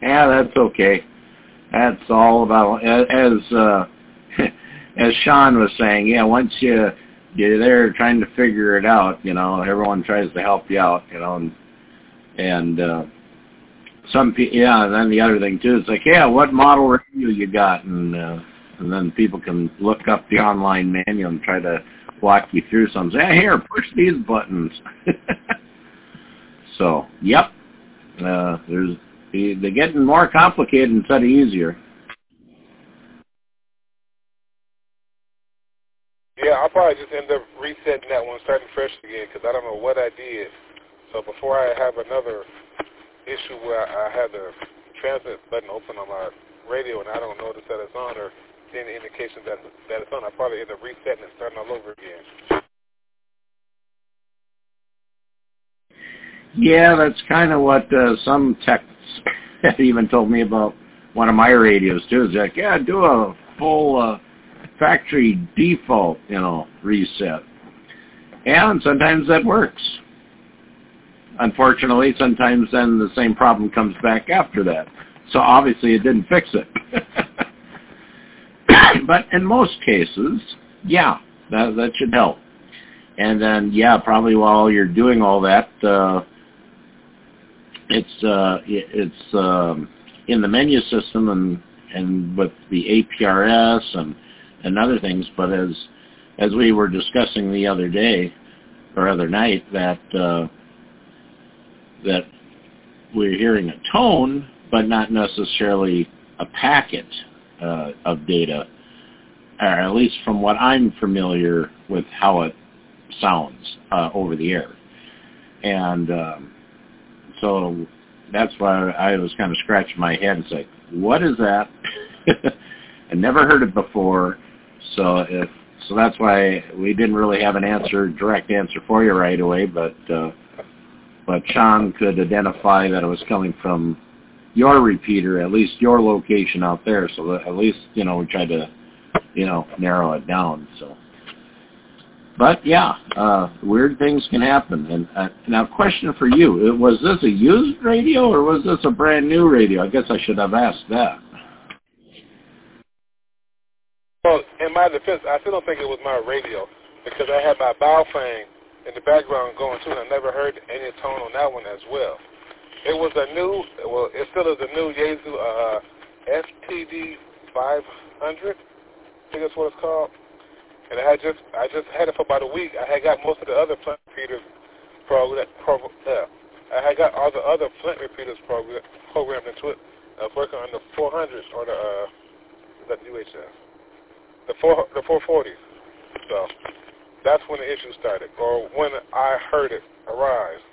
Yeah, that's okay. That's all about, as Sean was saying, yeah, once you're there trying to figure it out, everyone tries to help you out, and some people, yeah, and then the other thing too, it's like, yeah, what model radio you got, and then people can look up the online manual and try to walk you through some. Say, hey, here, push these buttons. So, yep, they're getting more complicated instead of easier. Yeah, I'll probably just end up resetting that one, starting fresh again, because I don't know what I did. So before I have another issue where I had the transmit button open on my radio and I don't notice that it's on or any indication that it's on, I'll probably end up resetting and starting all over again. Yeah, that's kind of what some techs have even told me about one of my radios too. It's like, yeah, do a full factory default, reset. And sometimes that works. Unfortunately, sometimes then the same problem comes back after that. So obviously it didn't fix it. But in most cases, yeah, that should help. And then, yeah, probably while you're doing all that, it's in the menu system and with the APRS and other things. But as we were discussing the other day or other night, that we're hearing a tone, but not necessarily a packet of data, or at least from what I'm familiar with how it sounds over the air. And so that's why I was kind of scratching my head and saying, what is that? I never heard it before. So that's why we didn't really have an direct answer for you right away, but Sean could identify that it was coming from your repeater, at least your location out there, so that at least, we tried to, narrow it down, so. But, yeah, weird things can happen. And now, question for you, was this a used radio, or was this a brand new radio? I guess I should have asked that. Well, in my defense, I still don't think it was my radio, because I had my Baofeng in the background going too, and I never heard any tone on that one as well. It was it still is a new Yaesu STD 500, I think that's what it's called. And I just had it for about a week. I had got most of the other plant repeaters I had got all the other plant repeaters programmed into it. I was working on the 400s or the UHF, the 440s. So that's when the issue started, or when I heard it arise.